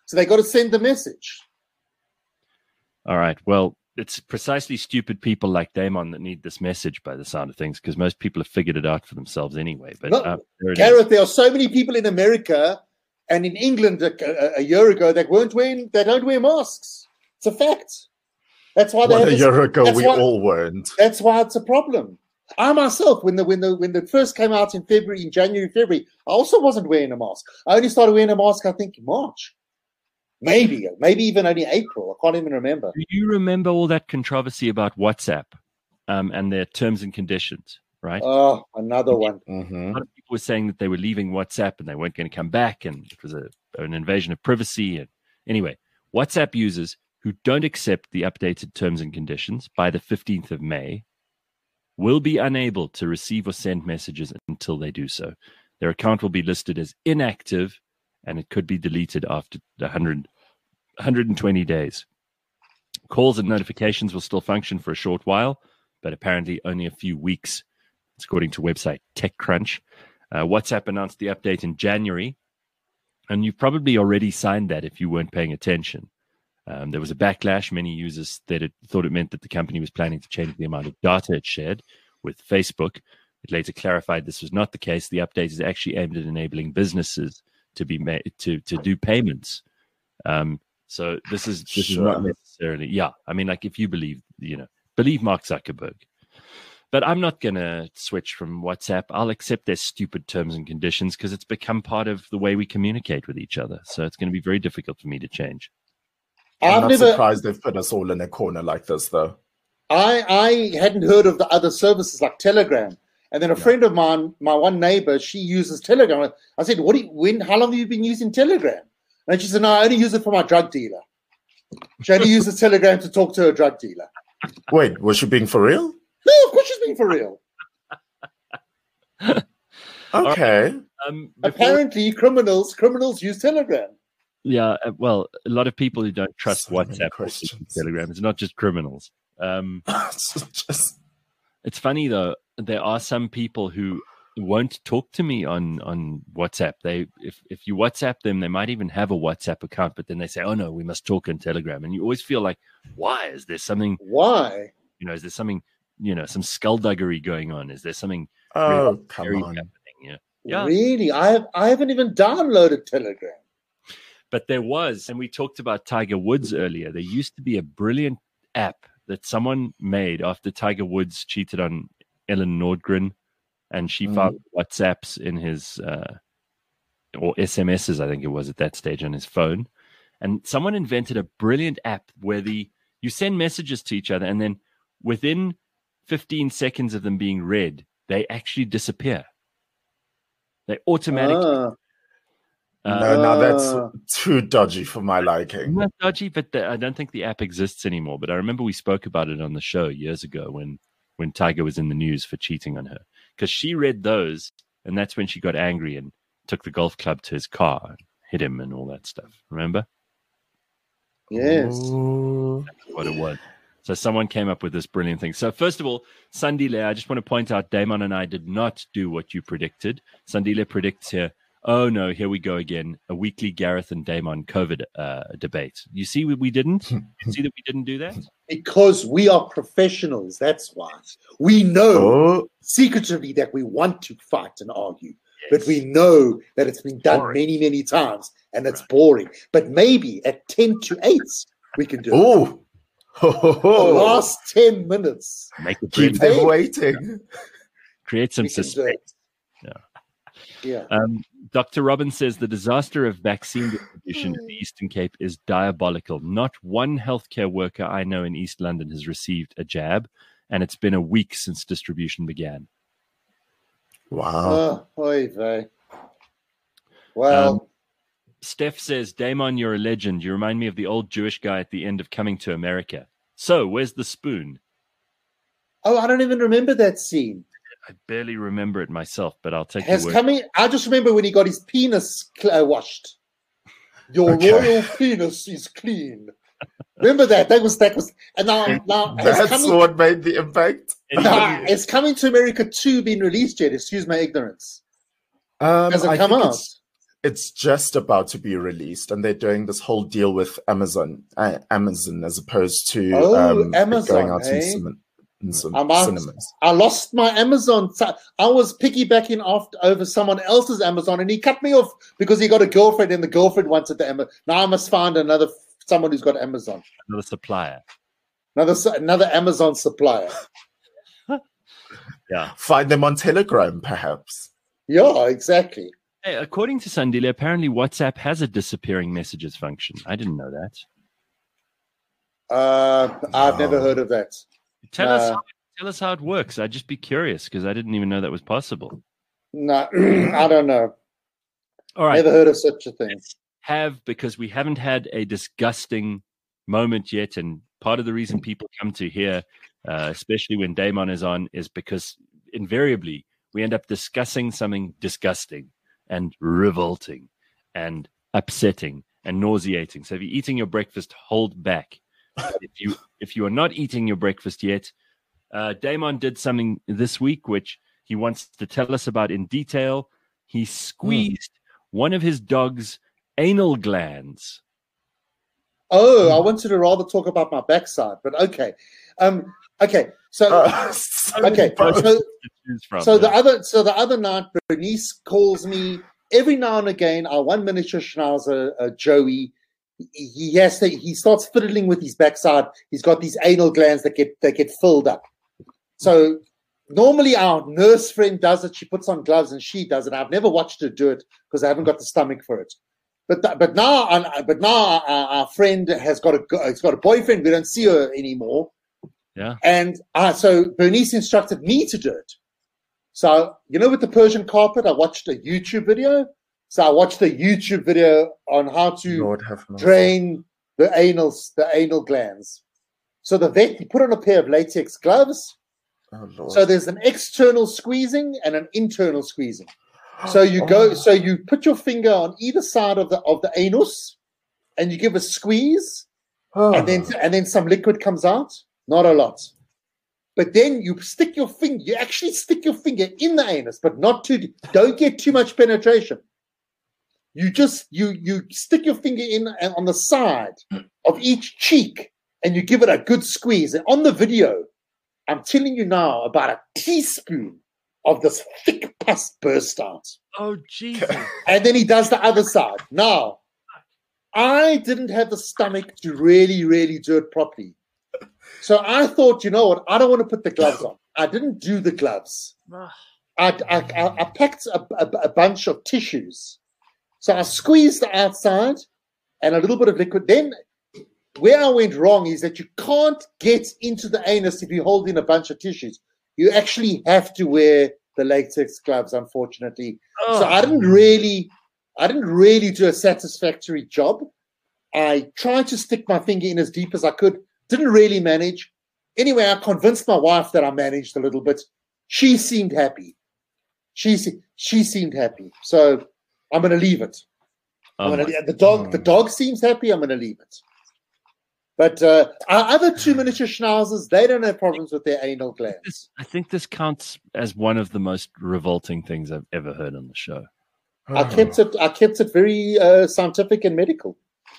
So they got to send the message. All right. Well, it's precisely stupid people like Damon that need this message by the sound of things, because most people have figured it out for themselves anyway. But No, uh, there it Gareth, is. there are so many people in America and in England a, a, a year ago that weren't wearing, they don't wear masks. It's a fact. That's why they Well, have a this- year ago, that's we why- all weren't. That's why it's a problem. I myself, when the when the when the first came out in February, in January, February, I also wasn't wearing a mask. I only started wearing a mask, I think, in March. Maybe, maybe even only April. I can't even remember. Do you remember all that controversy about WhatsApp um, and their terms and conditions, right? Oh, another one. A Mm-hmm. lot of people were saying that they were leaving WhatsApp and they weren't going to come back, and it was a, an invasion of privacy. And anyway, WhatsApp users who don't accept the updated terms and conditions by the fifteenth of May will be unable to receive or send messages until they do so. Their account will be listed as inactive, and it could be deleted after one hundred, one hundred twenty days. Calls and notifications will still function for a short while, but apparently only a few weeks. It's according to website TechCrunch. Uh, WhatsApp announced the update in January, and you've probably already signed that if you weren't paying attention. Um, there was a backlash. Many users that it, thought it meant that the company was planning to change the amount of data it shared with Facebook. It later clarified this was not the case. The update is actually aimed at enabling businesses to be made to to do payments. Um, so this is this Sure. is not necessarily. Yeah, I mean, like if you believe, you know, believe Mark Zuckerberg. But I'm not going to switch from WhatsApp. I'll accept their stupid terms and conditions because it's become part of the way we communicate with each other. So it's going to be very difficult for me to change. I'm I've not never, surprised they've put us all in a corner like this, though. I, I hadn't heard of the other services like Telegram. And then a Yeah. friend of mine, my one neighbor, she uses Telegram. I said, "What? Do you, when? How long have you been using Telegram?" And she said, "No, I only use it for my drug dealer." She only uses Telegram to talk to her drug dealer. Wait, was she being for real? No, of course she's being for real. Okay. Um, before- Apparently, criminals criminals use Telegram. yeah, uh, well, a lot of people who don't trust So many WhatsApp also use questions. Telegram. It's not just criminals. Um, It's just It's funny though. There are some people who won't talk to me on, on WhatsApp. They if if you WhatsApp them, they might even have a WhatsApp account, but then they say, "Oh no, we must talk on Telegram." And you always feel like, why? Is there something? Why? You know, is there something? You know, some skullduggery going on? Is there something? oh, very come on. happening? Yeah, yeah. Really? I have I haven't even downloaded Telegram. But there was, and we talked about Tiger Woods earlier. There used to be a brilliant app that someone made after Tiger Woods cheated on Ellen Nordgren, and she Mm. found WhatsApps in his uh, or S M Ses, I think it was at that stage, on his phone. And someone invented a brilliant app where the you send messages to each other, and then within fifteen seconds of them being read, they actually disappear. They automatically. Ah, uh, No, now that's Ah. too dodgy for my liking. Not dodgy, but the, I don't think the app exists anymore. But I remember we spoke about it on the show years ago when when Tiger was in the news for cheating on her, because she read those, and that's when she got angry and took the golf club to his car and hit him and all that stuff. Remember yes. Ooh. what it was? So someone came up with this brilliant thing. So first of all, Sandile, I just want to point out, Damon and I did not do what you predicted. Sandile predicts here, oh no, here we go again, a weekly Gareth and Damon COVID uh, debate. You see we, we didn't? You see that we didn't do that? Because we are professionals. That's why. We know Oh, secretively that we want to fight and argue, but we know that it's been done Boring. many, many times and it's boring. But maybe at ten to eight, we can do it. oh. Ho, ho, The ho. last ten minutes, Make it Keep really, them waiting. create some we can do suspense. it. Yeah. Um, Doctor Robbins says the disaster of vaccine distribution in the Eastern Cape is diabolical. Not one healthcare worker I know in East London has received a jab, and it's been a week since distribution began. Wow. Oh, oy vey. Well, Um, Steph says, Damon, you're a legend. You remind me of the old Jewish guy at the end of Coming to America. So, where's the spoon? oh, I don't even remember that scene. I barely remember it myself, but I'll take Has your word. coming. I just remember when he got his penis cl- uh, washed. Your Okay. royal penis is clean. Remember that? That was that was. And now, now has That's coming, what made the impact. now, is Coming to America two been released yet? Excuse my ignorance. Um, Has it I come think out? it's- it's just about to be released, and they're doing this whole deal with Amazon, uh, Amazon as opposed to Oh, um, Amazon, going out eh? in, cinema, in some I'm out, cinemas. I lost my Amazon. So I was piggybacking off over someone else's Amazon, and he cut me off because he got a girlfriend, and the girlfriend wanted the Amazon. Now I must find another someone who's got Amazon, Another supplier. another another Amazon supplier. Yeah. Find them on Telegram, perhaps. Yeah, exactly. Hey, according to Sandile, apparently WhatsApp has a disappearing messages function. I didn't know that. Uh, I've never No. heard of that. Tell us, Uh, how, tell us how it works. I'd just be curious because I didn't even know that was possible. No, I don't know. All right, Never heard of such a thing. let's have because we haven't had a disgusting moment yet, and part of the reason people come to here, uh, especially when Damon is on, is because invariably we end up discussing something disgusting and revolting and upsetting and nauseating. So if you're eating your breakfast, hold back. if you if you are not eating your breakfast yet, uh, Damon did something this week which he wants to tell us about in detail. He squeezed mm. one of his dog's anal glands. Oh, I wanted to rather talk about my backside, but okay. Um, okay, so Uh, okay, so, to choose from, so the yeah. other so the other night, Bernice calls me every now and again. Our one miniature schnauzer, uh, Joey, he, he has to, he starts fiddling with his backside. He's got these anal glands that get that get filled up. So normally our nurse friend does it. She puts on gloves and she does it. I've never watched her do it because I haven't got the stomach for it. But th- but now but now our, our friend has got a has got a boyfriend. We don't see her anymore. Yeah. And uh, so Bernice instructed me to do it. So you know, with the Persian carpet, I watched a YouTube video. So I watched a YouTube video on how to Lord have mercy. drain the anal the anal glands. So the vet he put on a pair of latex gloves. Oh, Lord. So there's an external squeezing and an internal squeezing. So you go, Oh. so you put your finger on either side of the of the anus, and you give a squeeze, Oh. and then and then some liquid comes out. Not a lot, but then you stick your finger. You actually stick your finger in the anus, but not too. Don't get too much penetration. You just you you stick your finger in and on the side of each cheek, and you give it a good squeeze. And on the video, I'm telling you now, about a teaspoon of this thick pus burst out. Oh, Jesus. And then he does the other side. Now, I didn't have the stomach to really, really do it properly. So I thought, you know what? I don't want to put the gloves on. I didn't do the gloves. I, I, I, I packed a, a, a bunch of tissues. So I squeezed the outside and a little bit of liquid. Then where I went wrong is that you can't get into the anus if you hold in a bunch of tissues. You actually have to wear the latex gloves, unfortunately. Oh. So I didn't really, I didn't really do a satisfactory job. I tried to stick my finger in as deep as I could. Didn't really manage. Anyway, I convinced my wife that I managed a little bit. She seemed happy. She she seemed happy. So I'm going to leave it. Oh I'm gonna, my- the dog the dog seems happy. I'm going to leave it. But uh, our other two miniature schnauzers, they don't have problems with their anal glands. This, I think this counts as one of the most revolting things I've ever heard on the show. I kept it. I kept it very uh, scientific and medical.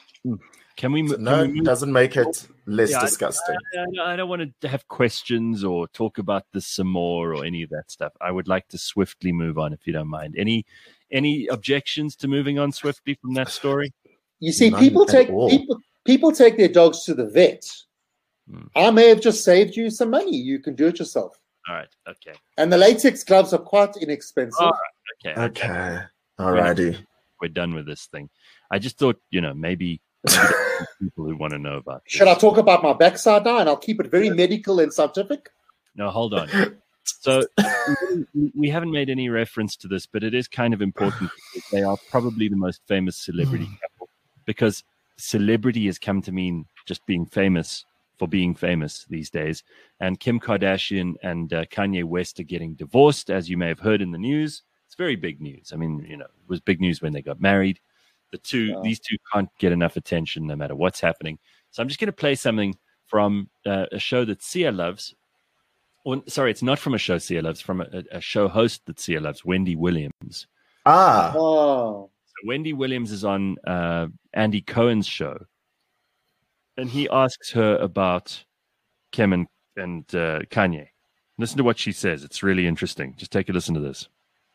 Can we? Can No, we it move- doesn't make it less Yeah, I- disgusting. I, I, I don't want to have questions or talk about this some more or any of that stuff. I would like to swiftly move on, if you don't mind. Any any objections to moving on swiftly from that story? You see, None people at take all. people people take their dogs to the vet. Hmm. I may have just saved you some money. You can do it yourself. All right. Okay. And the latex gloves are quite inexpensive. All right. Okay. Okay. Alrighty. We're done with this thing. I just thought, you know, maybe, maybe there are some people who want to know about this. Should I talk about my backside now? And I'll keep it very medical and scientific. No, hold on. So we- we haven't made any reference to this, but it is kind of important because they are probably the most famous celebrity couple, because celebrity has come to mean just being famous for being famous these days. And Kim Kardashian and uh, Kanye West are getting divorced, as you may have heard in the news. It's very big news. I mean, you know, it was big news when they got married. The two, Wow. these two can't get enough attention no matter what's happening. So I'm just going to play something from uh, a show that Sia loves. Or, sorry, it's not from a show Sia loves, from a, a show host that Sia loves, Wendy Williams. Ah. Oh, So Wendy Williams is on uh, Andy Cohen's show, and he asks her about Kim and, and uh, Kanye. Listen to what she says. It's really interesting. Just take a listen to this.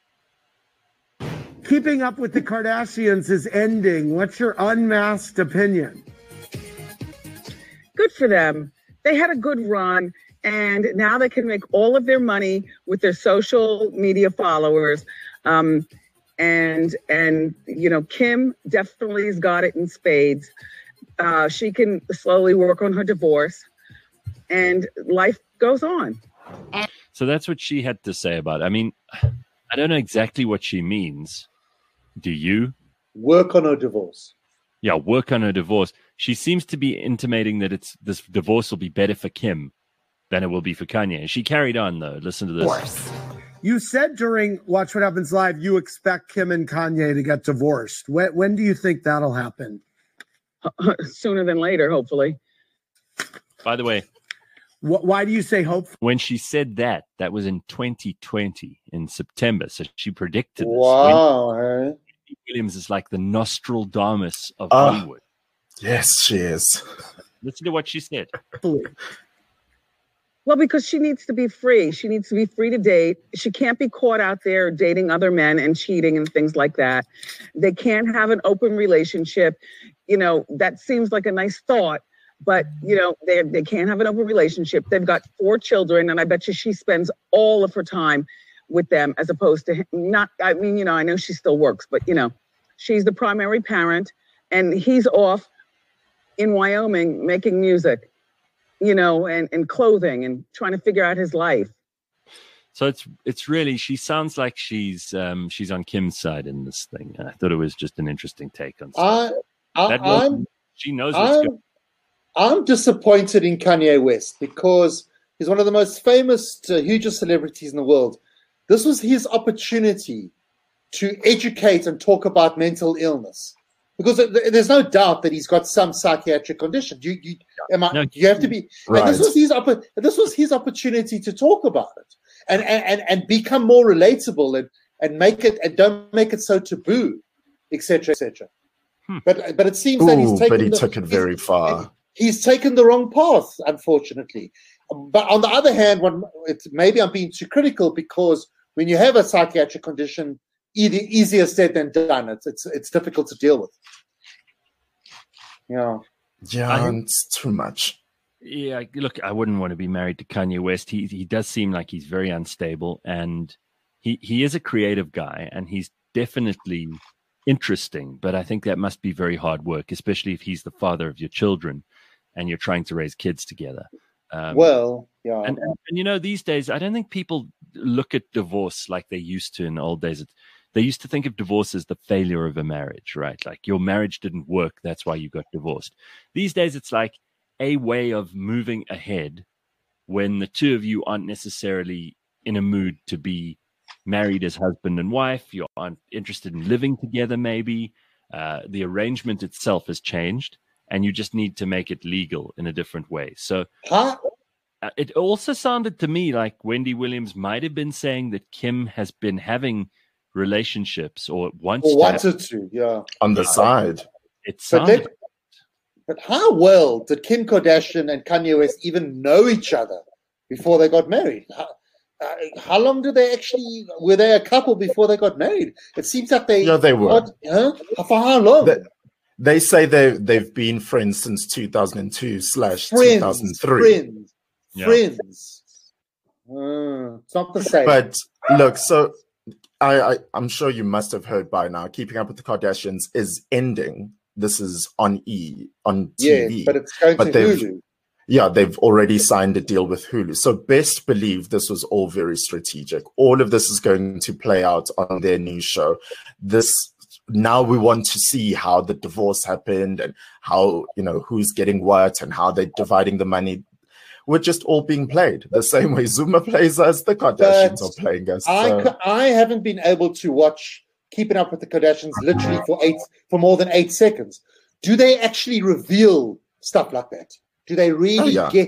Keeping Up with the Kardashians is ending. What's your unmasked opinion? Good for them. They had a good run, and now they can make all of their money with their social media followers. Um, and, and you know, Kim definitely has got it in spades. Uh, she can slowly work on her divorce, and life goes on. So that's what she had to say about it. I mean, I don't know exactly what she means. Do you? Work on her divorce. Yeah, work on her divorce. She seems to be intimating that it's this divorce will be better for Kim than it will be for Kanye. She carried on, though. Listen to this. You said during Watch What Happens Live you expect Kim and Kanye to get divorced. When, when do you think that'll happen? Sooner than later, hopefully. By the way, Wh- why do you say hope? when she said that, that was in twenty twenty, in September. So she predicted this. Wow. eh? Wendy Williams is like the Nostradamus of Ah. Hollywood. Yes, she is. Listen to what she said. Well, because she needs to be free. She needs to be free to date. She can't be caught out there dating other men and cheating and things like that. They can't have an open relationship. You know, that seems like a nice thought, but, you know, they they can't have an open relationship. They've got four children, and I bet you she spends all of her time with them as opposed to not, I mean, you know, I know she still works, but, you know, she's the primary parent, and he's off in Wyoming making music, you know, and, and clothing and trying to figure out his life. So it's it's really, she sounds like she's um, she's on Kim's side in this thing. And I thought it was just an interesting take on I, stuff. I, That was- I'm, She knows what's going I'm, I'm disappointed in Kanye West because he's one of the most famous, uh, hugest celebrities in the world. This was his opportunity to educate and talk about mental illness. Because th- there's no doubt that he's got some psychiatric condition. You, you, am I, No, you have to be. Right. And this was his oppo- this was his opportunity to talk about it and and, and, and become more relatable and, and make it and don't make it so taboo, et cetera, et cetera. Hmm. But but it seems that he's Ooh, taken but he the, took it very he's- far. He's taken the wrong path, unfortunately. But on the other hand, when it's, maybe I'm being too critical because when you have a psychiatric condition, either easier said than done. It's it's it's difficult to deal with. Yeah. Yeah, I- it's too much. Yeah, look, I wouldn't want to be married to Kanye West. He he does seem like he's very unstable, and he he is a creative guy, and he's definitely interesting. But I think that must be very hard work, especially if he's the father of your children, and you're trying to raise kids together. Um, Well, yeah. and, and and you know, these days, I don't think people look at divorce like they used to in the old days. It, they used to think of divorce as the failure of a marriage, right? Like your marriage didn't work, that's why you got divorced. These days, it's like a way of moving ahead when the two of you aren't necessarily in a mood to be married as husband and wife. You aren't interested in living together, maybe. Uh, the arrangement itself has changed, and you just need to make it legal in a different way. So Huh? uh, it also sounded to me like Wendy Williams might have been saying that Kim has been having relationships or wants Or to. have- wanted to, yeah. On the side. It But, sounded. let, but how well did Kim Kardashian and Kanye West even know each other before they got married? How, uh, how long did they actually, were they a couple before they got married? It seems like they... Yeah, they were. What, huh? For how long? They, they say they they've been friends since two thousand two slash two friends, thousand three. friends, Yeah. friends. Uh, it's not the same. But look, so I, I I'm sure you must have heard by now. Keeping Up with the Kardashians is ending. This is on E on T yeah, V. but it's going But to they've- Hulu. Yeah, they've already signed a deal with Hulu. So best believe this was all very strategic. All of this is going to play out on their new show. This now we want to see how the divorce happened and how, you know, who's getting what and how they're dividing the money. We're just all being played the same way Zuma plays us, the Kardashians But are playing us. I, So- cou- I haven't been able to watch Keeping Up with the Kardashians literally for eight for more than eight seconds. Do they actually reveal stuff like that? Do they really Oh, yeah. get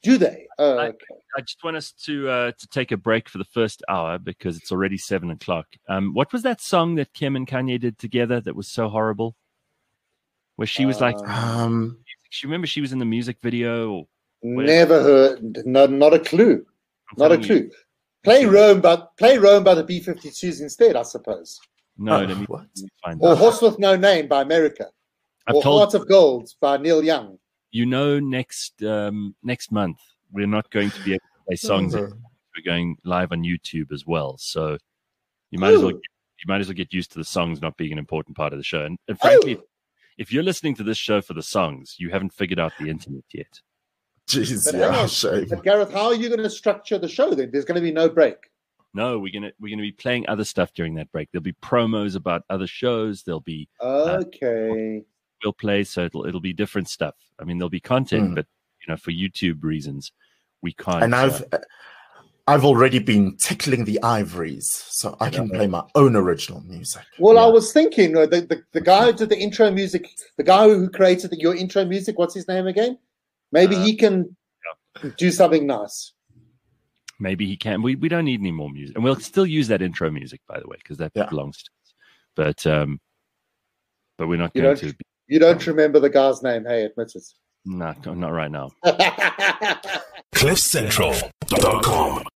Do they? Oh, I- okay. I just want us to uh, to take a break for the first hour because it's already seven o'clock. Um, what was that song that Kim and Kanye did together that was so horrible? Where she was like, Um, Um, she remember she was in the music video. Where- Never heard. No, not a clue. I'm Not a telling you, clue. Play Rome, but play Rome by the B fifty-twos instead, I suppose. No, Oh, let me, what? let me find Or out. Horse with No Name by America. I've or told Heart of Gold by Neil Young. you know next um, next month we're not going to be able to play songs. Mhm. We're going live on YouTube as well, so you might as well Ooh. you might as well get used to the songs not being an important part of the show. And, and frankly, Oh. if you're listening to this show for the songs, you haven't figured out the internet yet. Jeez, But hang yeah, on. shame. But Gareth, how are you going to structure the show then? There's going to be no break. No, we're gonna we're gonna be playing other stuff during that break. There'll be promos about other shows. There'll be Okay. we'll play, so it'll it'll be different stuff. I mean, there'll be content, Mm. but you know, for YouTube reasons, we can't. And uh, I've I've already been tickling the ivories, so I can play my own original music. Well, I Yeah. was thinking uh, the, the the guy who did the intro music, the guy who created the, your intro music. What's his name again? Maybe Uh, he can do something nice. maybe he can. We we don't need any more music, and we'll still use that intro music, by the way, because that Yeah. belongs to us. But um, but we're not You going don't- to. Be, You don't remember the guy's name? Hey, admit not not right now. it. cliff central dot com